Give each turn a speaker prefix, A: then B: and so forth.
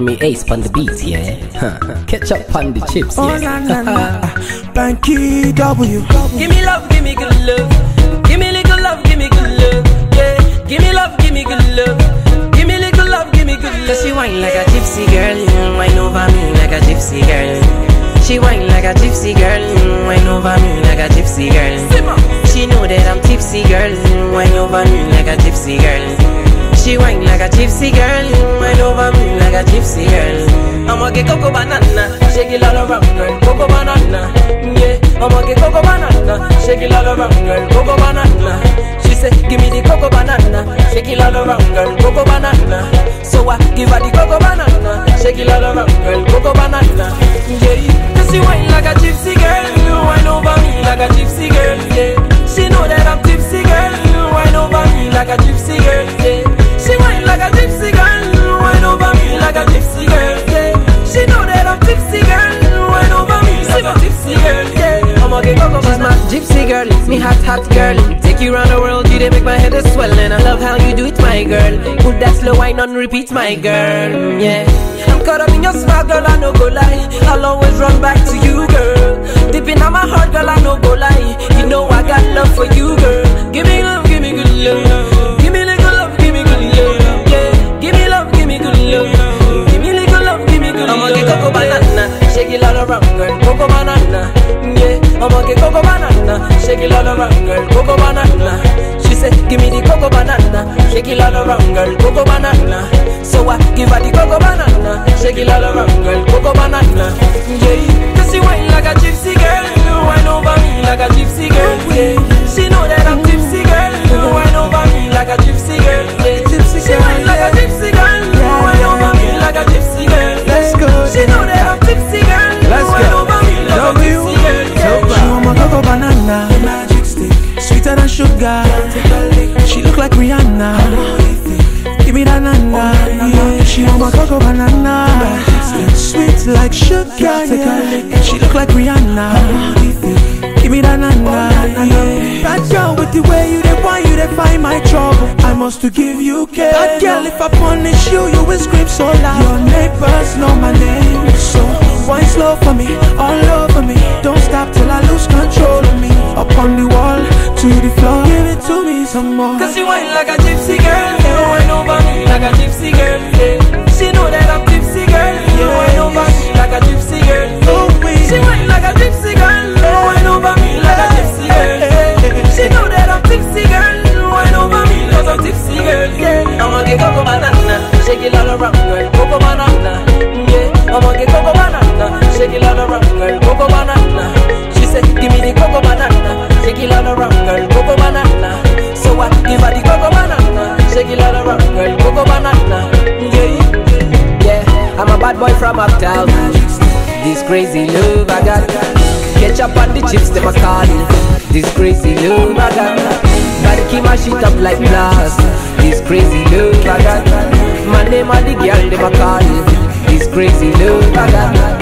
A: me Ace on the beat, yeah. Ketchup on the chips,
B: Oh,
A: yeah.
B: na, na, na. Banky W.
C: Give me love, give me good love. Give me little love, give me good love. Yeah, give me love, give me good love. Give me little love, give me good love. Cause she whine like a gypsy girl, whine over me like a gypsy girl. She whine like a gypsy girl, whine over me like a gypsy girl. She know that I'm tipsy girl, whine over me like a gypsy girl. She whine like a gypsy girl, whine over me like a gypsy girl. I'ma get cocoa banana, shake it all around, girl. Cocoa banana, yeah. I'ma get cocoa banana, shake it all around, girl. Cocoa banana. She say, give me the cocoa banana, shake it all around, girl. Cocoa banana. So I give her the cocoa banana, shake it all around, girl. Cocoa banana, yeah. Cause she whine like a gypsy girl, whine over me like a gypsy girl, yeah. She know that I'm tipsy girl, whine over me like a gypsy girl, yeah. She whine like a gypsy girl, whine over me like a gypsy girl, yeah. She know that I'm tipsy girl, whine over me like a gypsy girl, yeah. I'ma get cocoa. She's my gypsy girl, me hot girl. Take you around the world, you they make my head swell. And I love how you do it, my girl. Put that slow wine on repeat, my girl, yeah. I'm caught up in your smile, girl, I no go lie. I'll always run back to you, girl. Deep in my heart, girl, I no go lie. You know I got love for you, girl. Give me love, give me good love. Give me little love, give me good love, yeah. Give me love, give me good love. Give me little love, give me good love. I'ma get cocoa banana, shake it all around, girl. Cocoa banana, yeah. I'ma get cocoa banana, shake it all around, girl. Cocoa banana. She say, give me the cocoa banana, shake it all around, girl. Cocoa banana. So I give her the cocoa banana, shake it all around, girl. Cocoa banana, yeah. Cause she whine like a gypsy girl, whine over me like a gypsy girl, yeah. She know that I'm tipsy girl, whine over me like a gypsy girl, yeah. She whine like a gypsy girl, whine over me like a gypsy girl, yeah.
B: Let's go.
C: She know that I'm tipsy girl, whine over me like a gypsy girl, yeah.
B: She want my cocoa banana, magic stick, sweeter than sugar. She look like Rihanna. Give me that nana, yeah. She want my cocoa banana, sweet like sugar, yeah. She look like Rihanna. Give me that nana, yeah. Bad girl with the way you dey want, you dey find my trouble. I must to give you care. Bad girl, if I punish you, you will scream so loud. Your neighbors know my name, so wine slow for me, all over me. Don't stop till I lose control of me. Up on the wall, to the floor, give it to me some more.
C: Cause she whine like a gypsy girl, yeah. Whine over me like a gypsy girl, yeah. She know that I'm tipsy girl, yeah. Whine over me like a gypsy girl, yeah. She whine like a gypsy girl, yeah. Whine over me like a gypsy girl, yeah. She know that I'm tipsy girl, whine over me like a tipsy girl, yeah. I'ma get cocoa banana, shake it all around, girl. Cocoa banana, yeah. I'ma get cocoa banana, shake it all around, girl. Cocoa banana. She said, give me the cocoa banana, shake it all around, girl. Cocoa banana. So I give her the cocoa banana, shake it all around, girl. Cocoa banana, yeah. Yeah, I'm a bad boy from uptown. This crazy love I got. Ketchup on the chips, them a call it. This crazy love I got. Gotta keep my shit up like glass. This crazy love I got. My name on the girl, them a call it. This crazy love I got.